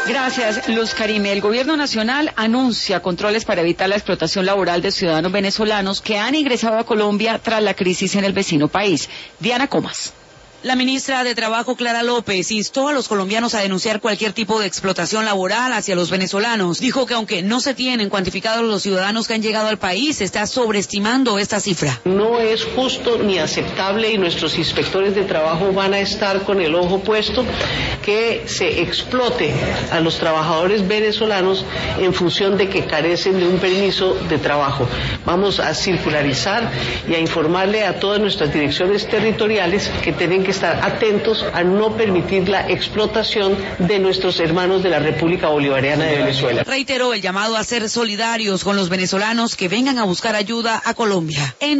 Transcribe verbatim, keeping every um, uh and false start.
Gracias, Luz Karime. El gobierno nacional anuncia controles para evitar la explotación laboral de ciudadanos venezolanos que han ingresado a Colombia tras la crisis en el vecino país. Diana Comas. La ministra de Trabajo, Clara López, instó a los colombianos a denunciar cualquier tipo de explotación laboral hacia los venezolanos. Dijo que aunque no se tienen cuantificados los ciudadanos que han llegado al país, se está sobreestimando esta cifra. No es justo ni aceptable y nuestros inspectores de trabajo van a estar con el ojo puesto que se explote a los trabajadores venezolanos en función de que carecen de un permiso de trabajo. Vamos a circularizar y a informarle a todas nuestras direcciones territoriales que tienen que estar atentos a no permitir la explotación de nuestros hermanos de la República Bolivariana de Venezuela. Reiteró el llamado a ser solidarios con los venezolanos que vengan a buscar ayuda a Colombia. En